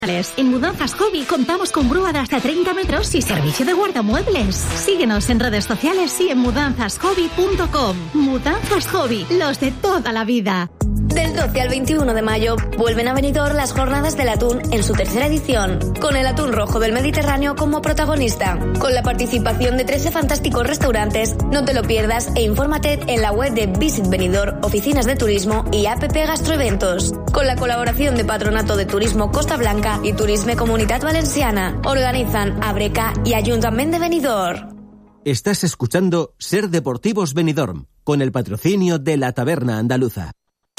En Mudanzas Hobby contamos con grúa de hasta 30 metros y servicio de guardamuebles. Síguenos en redes sociales y en mudanzashobby.com. Mudanzas Hobby, los de toda la vida. Del 12 al 21 de mayo vuelven a Benidorm las jornadas del atún en su tercera edición, con el atún rojo del Mediterráneo como protagonista. Con la participación de 13 fantásticos restaurantes, no te lo pierdas e infórmate en la web de Visit Benidorm, oficinas de turismo y app Gastroeventos. Con la colaboración de Patronato de Turismo Costa Blanca y Turisme Comunitat Valenciana, organizan Abreca y Ayuntamiento de Benidorm. Estás escuchando Ser Deportivos Benidorm, con el patrocinio de la Taberna Andaluza.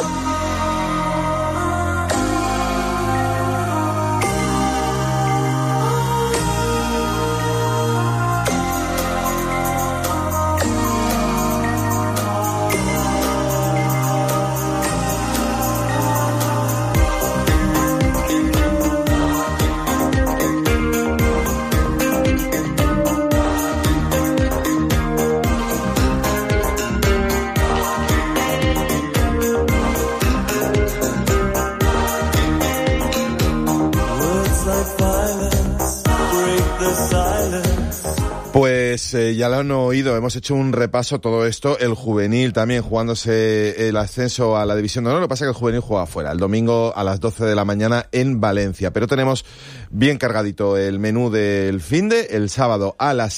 Pues ya lo han oído, hemos hecho un repaso todo esto, el juvenil también jugándose el ascenso a la División de Honor. Lo que pasa es que el juvenil juega afuera, el domingo a las 12 de la mañana en Valencia, pero tenemos bien cargadito el menú del finde, el sábado a las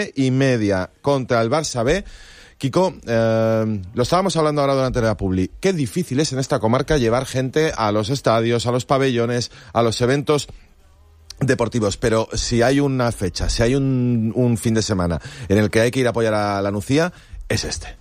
7:30 contra el Barça B. Kiko, lo estábamos hablando ahora durante la publi, qué difícil es en esta comarca llevar gente a los estadios, a los pabellones, a los eventos deportivos, pero si hay una fecha, si hay un fin de semana en el que hay que ir a apoyar a la Nucía, es este.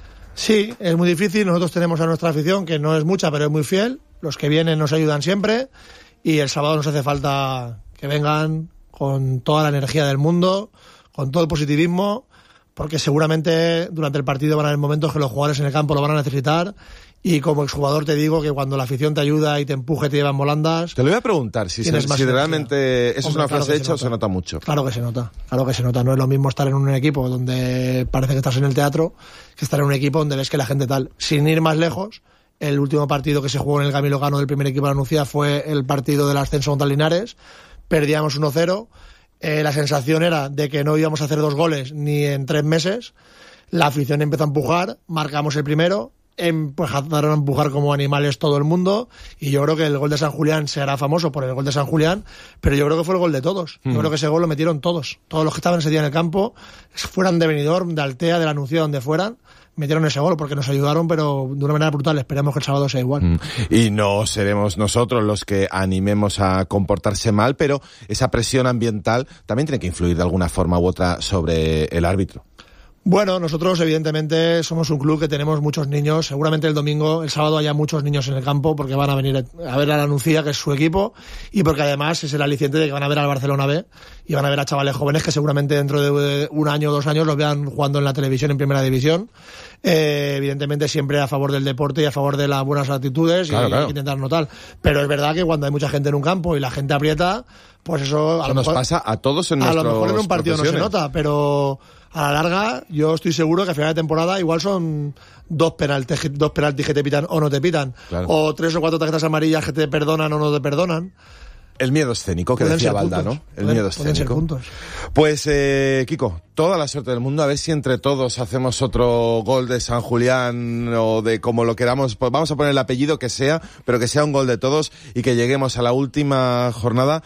Sí, es muy difícil. Nosotros tenemos a nuestra afición, que no es mucha, pero es muy fiel. Los que vienen nos ayudan siempre y el sábado nos hace falta que vengan con toda la energía del mundo, con todo el positivismo, porque seguramente durante el partido van a haber momentos que los jugadores en el campo lo van a necesitar. Y como exjugador te digo que cuando la afición te ayuda y te empuje, te lleva en volandas... Te lo voy a preguntar, si realmente eso es una frase hecha o se nota mucho. Claro que se nota. No es lo mismo estar en un equipo donde parece que estás en el teatro que estar en un equipo donde ves que la gente tal. Sin ir más lejos, el último partido que se jugó en el Camilo Gano del primer equipo de la Nucía fue el partido del ascenso contra Linares. Perdíamos 1-0. La sensación era de que no íbamos a hacer 2 goles ni en 3 meses. La afición empezó a empujar, marcamos el primero... empezaron a empujar como animales todo el mundo y yo creo que el gol de San Julián se hará famoso por el gol de San Julián, pero yo creo que fue el gol de todos. Yo creo que ese gol lo metieron todos los que estaban ese día en el campo, fueran de Benidorm, de Altea, de la Nucía, donde fueran, metieron ese gol porque nos ayudaron, pero de una manera brutal. Esperemos que el sábado sea igual. Y no seremos nosotros los que animemos a comportarse mal, pero esa presión ambiental también tiene que influir de alguna forma u otra sobre el árbitro. Bueno, nosotros evidentemente somos un club que tenemos muchos niños. Seguramente el sábado haya muchos niños en el campo porque van a venir a ver a la Nucía, que es su equipo, y porque además es el aliciente de que van a ver al Barcelona B y van a ver a chavales jóvenes que seguramente dentro de 1 año o 2 años los vean jugando en la televisión en primera división. Evidentemente siempre a favor del deporte y a favor de las buenas actitudes, claro. Intentar no tal. Pero es verdad que cuando hay mucha gente en un campo y la gente aprieta, pues eso a lo mejor nos pasa a todos en nuestros. A lo mejor en un partido no se nota, pero a la larga yo estoy seguro que a final de temporada igual son 2 penaltis que te pitan o no te pitan, claro. O 3 o 4 tarjetas amarillas que te perdonan o no te perdonan. El miedo escénico que decía Balda, ¿no? El miedo escénico. Pues, Kiko, toda la suerte del mundo. A ver si entre todos hacemos otro gol de San Julián o de como lo queramos. Pues vamos a poner el apellido que sea, pero que sea un gol de todos y que lleguemos a la última jornada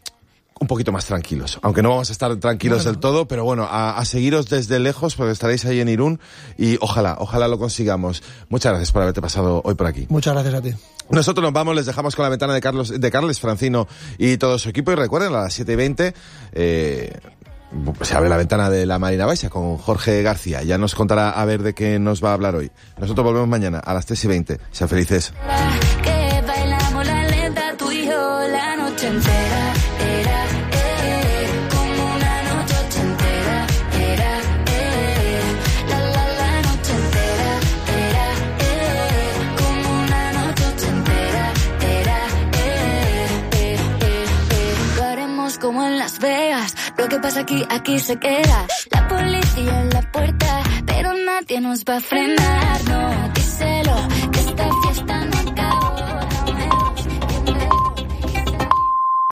un poquito más tranquilos, aunque no vamos a estar tranquilos del todo, pero bueno, a seguiros desde lejos porque estaréis ahí en Irún y ojalá lo consigamos. Muchas gracias por haberte pasado hoy por aquí. Muchas gracias a ti. Nosotros nos vamos, les dejamos con la ventana de Carles Francino y todo su equipo y recuerden a las 7:20 se abre la ventana de la Marina Baixa con Jorge García, ya nos contará a ver de qué nos va a hablar hoy. Nosotros volvemos mañana a las 3:20, sean felices. Que bailamos la lenta tú y yo la noche entera. Como en Las Vegas, lo que pasa aquí se queda. La policía en la puerta, pero nadie nos va a frenar, no, díselo.